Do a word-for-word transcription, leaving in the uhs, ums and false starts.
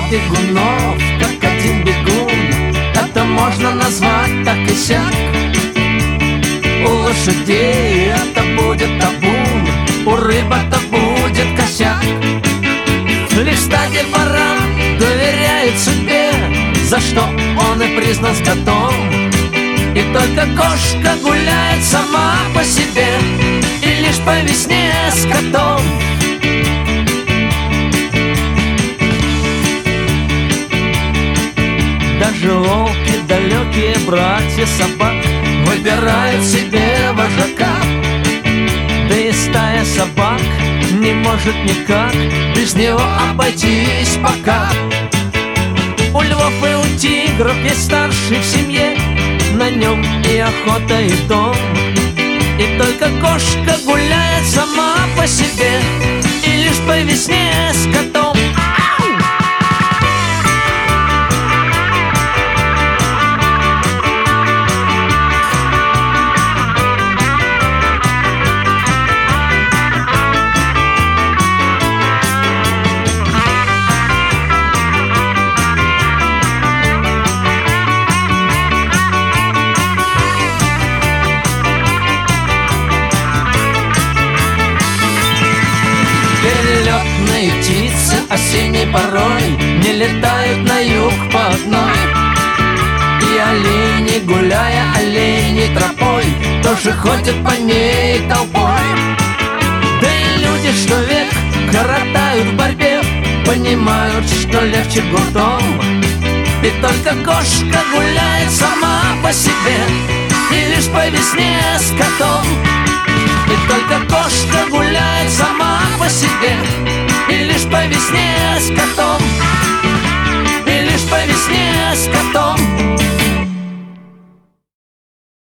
бегунов, как один бегун. Это можно назвать так и сяк. У лошадей это будет табун, у рыб это будет косяк. Лишь стадия баран доверяет судьбе, за что он и признан скотом. И только кошка гуляет сама по себе, и лишь по весне с котом. Даже волки, далекие братья собак, выбирают себе вожака. Да и стая собак не может никак без него обойтись пока. У львов и у тигров есть старший в семье, на нем и охота, и дом. И только кошка гуляет сама по себе, и лишь по весне с котом. Перелетные птицы осенней порой не летают на юг по одной. И олени, гуляя оленей тропой, тоже ходят по ней толпой. Да и люди, что век коротают в борьбе, понимают, что легче гуртом. И только кошка гуляет сама по себе, и лишь по весне с котом. И только кошка гуляет сама по себе, и лишь по весне с котом, и лишь по весне с котом.